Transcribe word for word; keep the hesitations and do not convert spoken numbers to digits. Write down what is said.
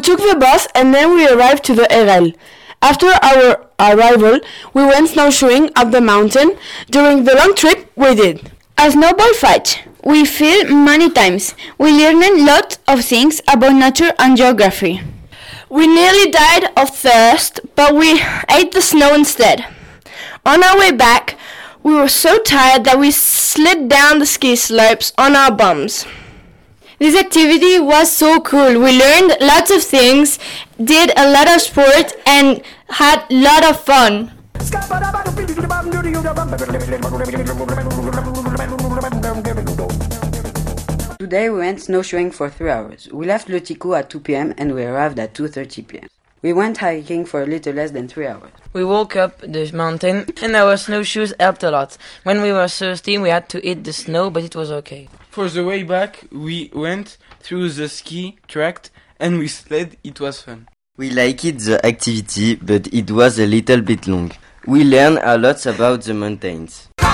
took the bus and then we arrived to the Erel. After our arrival, we went snowshoeing up the mountain. During the long trip, we did a snowball fight. We fell many times. We learned lots of things about nature and geography. We nearly died of thirst, but we ate the snow instead. On our way back, we were so tired that we slid down the ski slopes on our bums. This activity was so cool. We learned lots of things, did a lot of sport, and had a lot of fun. Today we went snowshoeing for three hours. We left Le Ticou at two p.m. and we arrived at two thirty p.m. We went hiking for a little less than three hours. We walked up the mountain and our snowshoes helped a lot. When we were thirsty, we had to eat the snow, but it was okay. For the way back, we went through the ski track and we sled. It was fun. We liked the activity, but it was a little bit long. We learned a lot about the mountains.